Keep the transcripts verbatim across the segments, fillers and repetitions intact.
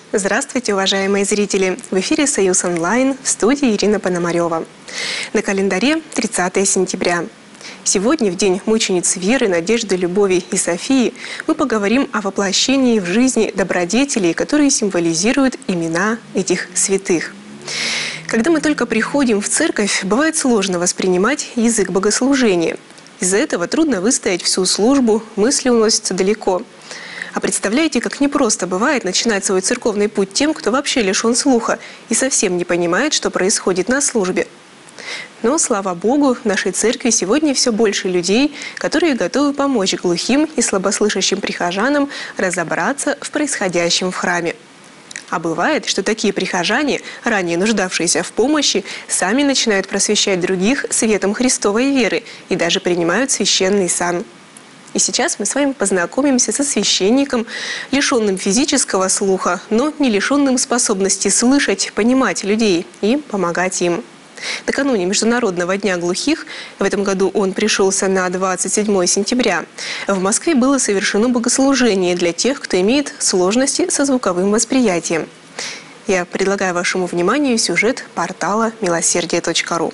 Здравствуйте, уважаемые зрители! В эфире «Союз онлайн», в студии Ирина Пономарева. На календаре тридцатое сентября. Сегодня, в День мучениц Веры, Надежды, Любови и Софии, мы поговорим о воплощении в жизни добродетелей, которые символизируют имена этих святых. Когда мы только приходим в церковь, бывает сложно воспринимать язык богослужения. Из-за этого трудно выстоять всю службу, мысли уносятся далеко. А представляете, как непросто бывает начинать свой церковный путь тем, кто вообще лишен слуха и совсем не понимает, что происходит на службе. Но, слава Богу, в нашей церкви сегодня все больше людей, которые готовы помочь глухим и слабослышащим прихожанам разобраться в происходящем в храме. А бывает, что такие прихожане, ранее нуждавшиеся в помощи, сами начинают просвещать других светом Христовой веры и даже принимают священный сан. И сейчас мы с вами познакомимся со священником, лишенным физического слуха, но не лишенным способности слышать, понимать людей и помогать им. Накануне Международного дня глухих, в этом году он пришелся на двадцать седьмое сентября, в Москве было совершено богослужение для тех, кто имеет сложности со звуковым восприятием. Я предлагаю вашему вниманию сюжет портала милосердие точка ру.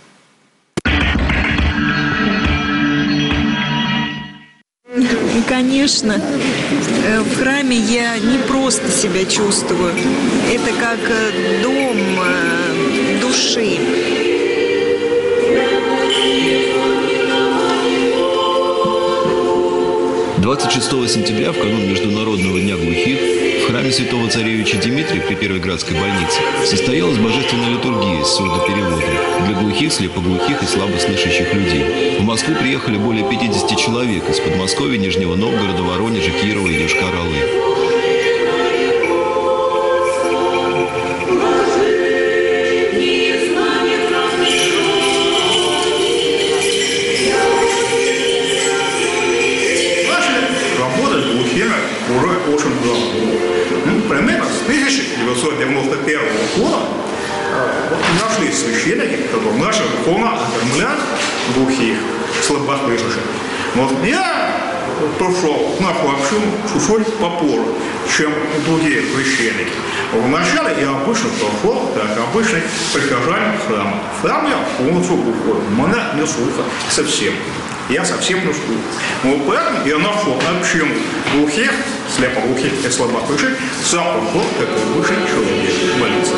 Конечно, в храме я не просто себя чувствую. Это как дом души. двадцать шестого сентября, в канун Международного дня глухих, в храме святого царевича Дмитрия при Первой-Градской больнице состоялась божественная литургия с сурдопереводом для глухих, слепоглухих и слабослышащих людей. В Москву приехали более пятидесяти человек из Подмосковья, Нижнего Новгорода, Воронежа, Кирова и Йошкар-Олы. Уже очень давно. Ну, примерно с тысяча девятьсот девяносто первого года вот, нашли священники, которые начали духовно окормлять глухих, слабослышащих. Вот я пришел в нашу общину чуть-чуть попозже, чем другие священники. Вначале я обычно пришел, как обычный прихожанин храма. В храм я полностью глухой, меня не слуха совсем. Я совсем не слух. Но поэтому я нашел общину глухих, слепоглухих и слабослышащих, сам пришел, как обычный человек, молиться.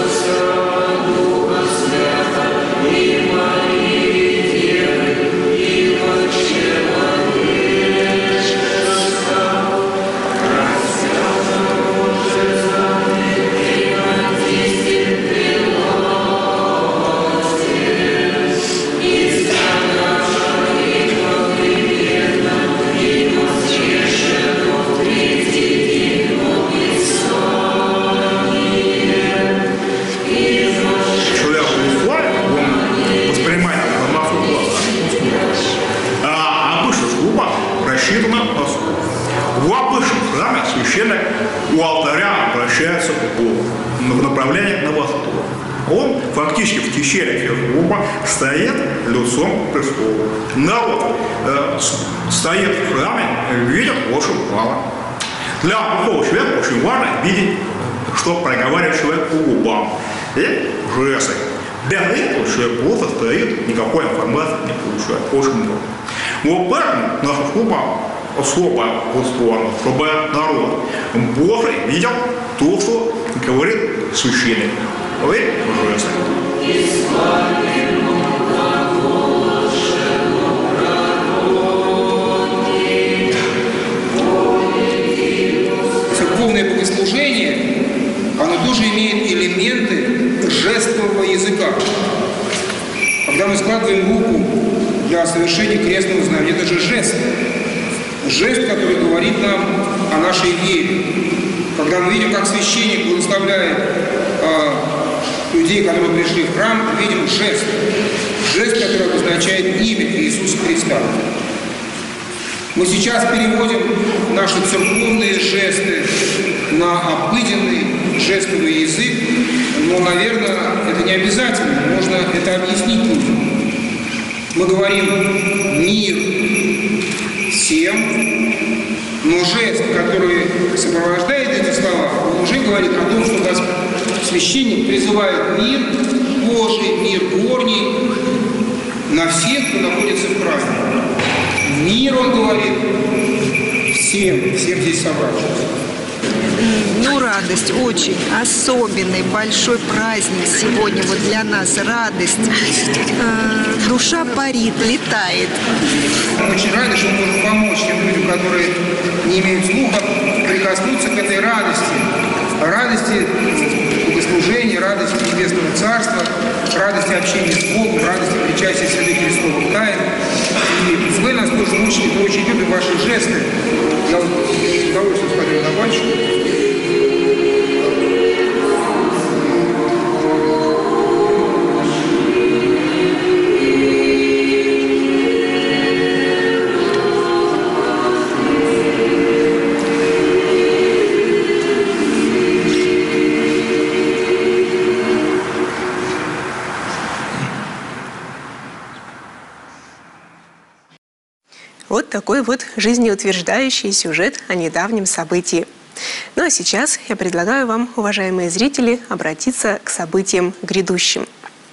У алтаря обращается к Богу в направлении на восток. Он фактически в течение Фергума стоит лицом к престолу. Народ э, стоит в храме, видит очень мало. Для глухого человека очень важно видеть, что проговаривает человек по губам и жесты. Для этого человек просто стоит, никакой информации не получает. Очень много. Вот поэтому наша служба особо устроена, чтобы народ Божий видел то, что говорит священник. Вы жесты. Церковное богослужение, оно тоже имеет элементы жестового языка. Когда мы складываем руку для совершения крестного знамения, это же жест. Жест, который говорит нам о нашей вере. Когда мы видим, как священник благословляет э, людей, которые пришли в храм, мы видим жест. Жест, который обозначает имя Иисуса Христа. Мы сейчас переводим наши церковные жесты на обыденный жестовый язык, но, наверное, это не обязательно. Можно это объяснить людям. Мы говорим «мир всем», но жест, который сопровождает эти слова, он уже говорит о том, что Господь, священник призывает мир Божий, мир горний на всех, кто находится в храме. Мир, он говорит, всем, всем здесь собравшимся. Ну, радость, очень особенный, большой праздник сегодня вот для нас, радость. Э, душа парит, летает. Мы очень рады, что мы можем помочь тем людям, которые не имеют слуха, прикоснуться к этой радости. Радости богослужения, радости Небесного Царства, радости общения с Богом, радости причастия святых Христовых тайн. И вы нас тоже научили, мы очень любим ваши жесты. Я вот с удовольствием смотрю на батюшку. Вот такой вот жизнеутверждающий сюжет о недавнем событии. Ну а сейчас я предлагаю вам, уважаемые зрители, обратиться к событиям грядущим.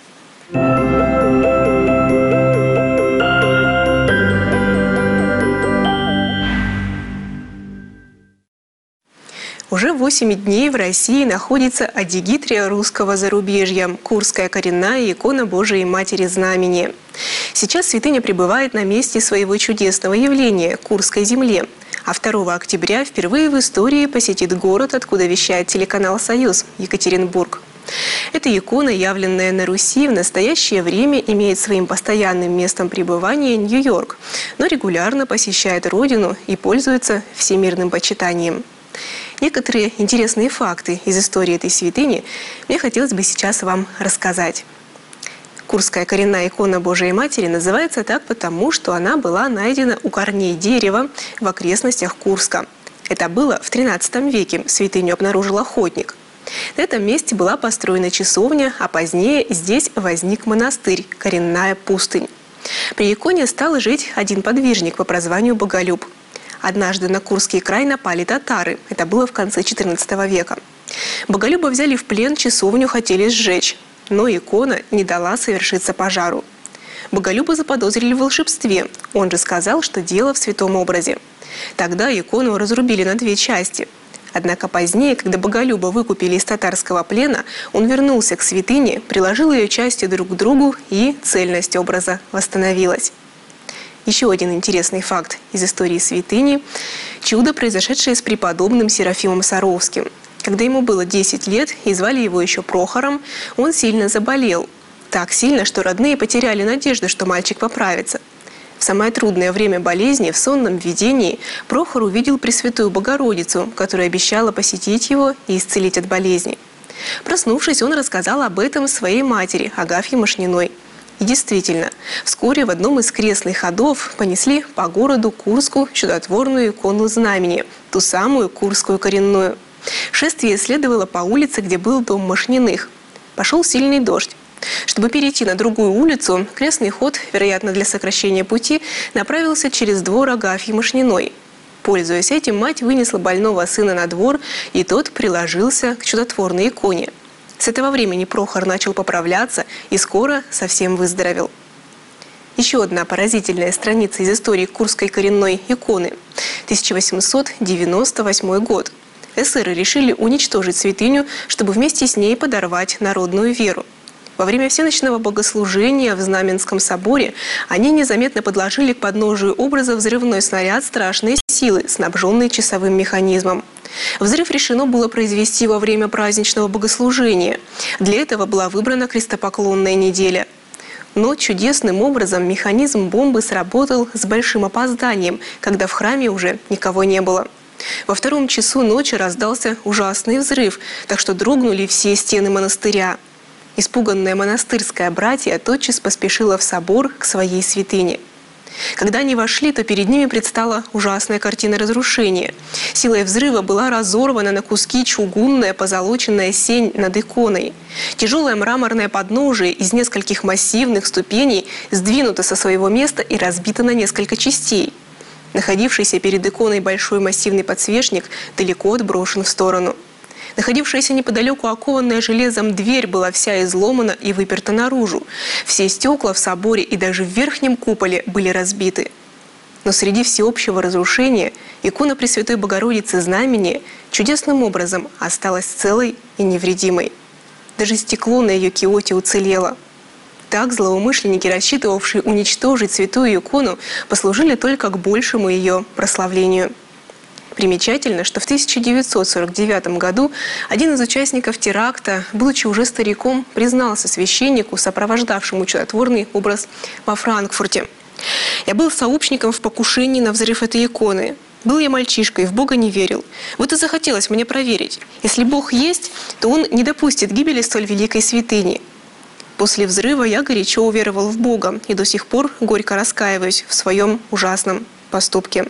Уже восемь дней в России находится адигитрия русского зарубежья – Курская коренная икона Божией Матери Знамени. Сейчас святыня пребывает на месте своего чудесного явления – Курской земле. А второго октября впервые в истории посетит город, откуда вещает телеканал «Союз» – Екатеринбург. Эта икона, явленная на Руси, в настоящее время имеет своим постоянным местом пребывания Нью-Йорк, но регулярно посещает родину и пользуется всемирным почитанием. Некоторые интересные факты из истории этой святыни мне хотелось бы сейчас вам рассказать. Курская коренная икона Божией Матери называется так потому, что она была найдена у корней дерева в окрестностях Курска. Это было в тринадцатом веке, святыню обнаружил охотник. На этом месте была построена часовня, а позднее здесь возник монастырь – Коренная пустынь. При иконе стал жить один подвижник по прозванию Боголюб. Однажды на Курский край напали татары. Это было в конце четырнадцатого века. Боголюба взяли в плен, часовню хотели сжечь. Но икона не дала совершиться пожару. Боголюба заподозрили в волшебстве. Он же сказал, что дело в святом образе. Тогда икону разрубили на две части. Однако позднее, когда Боголюба выкупили из татарского плена, он вернулся к святыне, приложил ее части друг к другу, и цельность образа восстановилась. Еще один интересный факт из истории святыни – чудо, произошедшее с преподобным Серафимом Саровским. Когда ему было десять лет и звали его еще Прохором, он сильно заболел. Так сильно, что родные потеряли надежду, что мальчик поправится. В самое трудное время болезни, в сонном видении, Прохор увидел Пресвятую Богородицу, которая обещала посетить его и исцелить от болезни. Проснувшись, он рассказал об этом своей матери, Агафье Мошниной. И действительно, вскоре в одном из крестных ходов понесли по городу Курску чудотворную икону Знамени, ту самую Курскую коренную. Шествие следовало по улице, где был дом Мошниных. Пошел сильный дождь. Чтобы перейти на другую улицу, крестный ход, вероятно, для сокращения пути, направился через двор Агафьи Мошниной. Пользуясь этим, мать вынесла больного сына на двор, и тот приложился к чудотворной иконе. С этого времени Прохор начал поправляться и скоро совсем выздоровел. Еще одна поразительная страница из истории Курской коренной иконы. тысяча восемьсот девяносто восьмой год. Эсеры решили уничтожить святыню, чтобы вместе с ней подорвать народную веру. Во время всеночного богослужения в Знаменском соборе они незаметно подложили к подножию образа взрывной снаряд страшной силы, снабженный часовым механизмом. Взрыв решено было произвести во время праздничного богослужения. Для этого была выбрана крестопоклонная неделя. Но чудесным образом механизм бомбы сработал с большим опозданием, когда в храме уже никого не было. Во втором часу ночи раздался ужасный взрыв, так что дрогнули все стены монастыря. Испуганная монастырская братья тотчас поспешила в собор к своей святыне. Когда они вошли, то перед ними предстала ужасная картина разрушения. Силой взрыва была разорвана на куски чугунная позолоченная сень над иконой. Тяжелое мраморное подножие из нескольких массивных ступеней сдвинуто со своего места и разбито на несколько частей. Находившийся перед иконой большой массивный подсвечник далеко отброшен в сторону. Находившаяся неподалеку окованная железом дверь была вся изломана и выперта наружу. Все стекла в соборе и даже в верхнем куполе были разбиты. Но среди всеобщего разрушения икона Пресвятой Богородицы Знамени чудесным образом осталась целой и невредимой. Даже стекло на ее киоте уцелело. Так злоумышленники, рассчитывавшие уничтожить святую икону, послужили только к большему ее прославлению. Примечательно, что в тысяча девятьсот сорок девятом году один из участников теракта, будучи уже стариком, признался священнику, сопровождавшему чудотворный образ во Франкфурте: «Я был сообщником в покушении на взрыв этой иконы. Был я мальчишкой, в Бога не верил. Вот и захотелось мне проверить. Если Бог есть, то Он не допустит гибели столь великой святыни. После взрыва я горячо уверовал в Бога и до сих пор горько раскаиваюсь в своем ужасном поступке».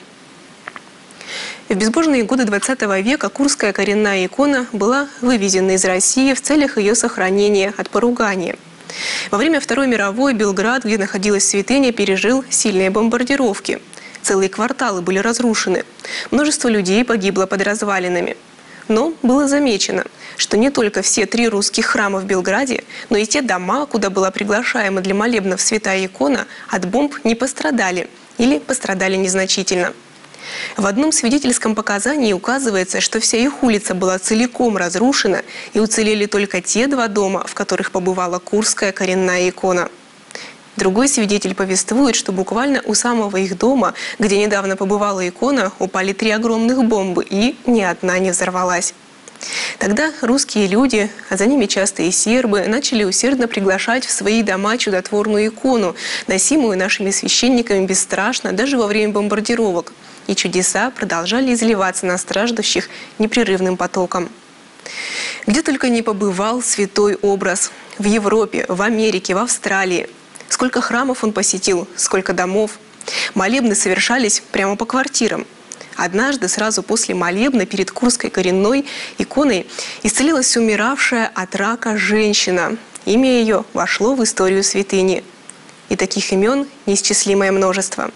В безбожные годы двадцатого века Курская коренная икона была вывезена из России в целях ее сохранения от поругания. Во время Второй мировой Белград, где находилась святыня, пережил сильные бомбардировки. Целые кварталы были разрушены. Множество людей погибло под развалинами. Но было замечено, что не только все три русских храма в Белграде, но и те дома, куда была приглашаема для молебнов святая икона, от бомб не пострадали или пострадали незначительно. В одном свидетельском показании указывается, что вся их улица была целиком разрушена, и уцелели только те два дома, в которых побывала Курская коренная икона. Другой свидетель повествует, что буквально у самого их дома, где недавно побывала икона, упали три огромных бомбы, и ни одна не взорвалась. Тогда русские люди, а за ними часто и сербы, начали усердно приглашать в свои дома чудотворную икону, носимую нашими священниками бесстрашно даже во время бомбардировок. И чудеса продолжали изливаться на страждущих непрерывным потоком. Где только не побывал святой образ – в Европе, в Америке, в Австралии. Сколько храмов он посетил, сколько домов. Молебны совершались прямо по квартирам. Однажды, сразу после молебна, перед Курской коренной иконой исцелилась умиравшая от рака женщина. Имя ее вошло в историю святыни. И таких имен неисчислимое множество.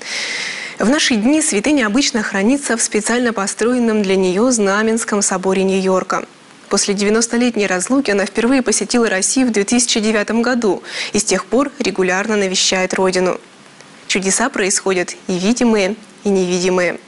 В наши дни святыня обычно хранится в специально построенном для нее Знаменском соборе Нью-Йорка. После девяностолетней разлуки она впервые посетила Россию в две тысячи девятом году и с тех пор регулярно навещает родину. Чудеса происходят и видимые, и невидимые.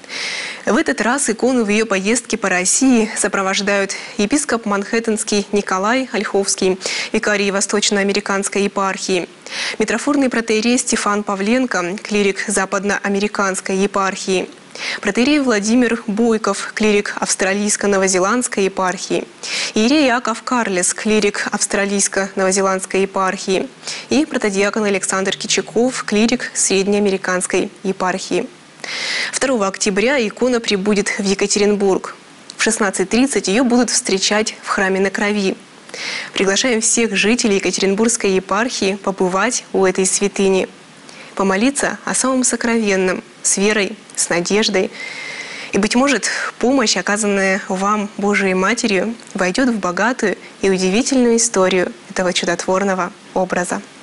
В этот раз икону в ее поездке по России сопровождают епископ Манхэттенский Николай Ольховский, викарий Восточноамериканской епархии, митрофорный протоиерей Стефан Павленко, клирик Западноамериканской епархии, протоиерей Владимир Бойков, клирик Австралийско-Новозеландской епархии, иерей Яков Карлес, клирик Австралийско-Новозеландской епархии и протодиакон Александр Кичаков, клирик Среднеамериканской епархии. второго октября икона прибудет в Екатеринбург. В шестнадцать тридцать ее будут встречать в храме на Крови. Приглашаем всех жителей Екатеринбургской епархии побывать у этой святыни, помолиться о самом сокровенном, с верой, с надеждой. И, быть может, помощь, оказанная вам Божией Матерью, войдет в богатую и удивительную историю этого чудотворного образа.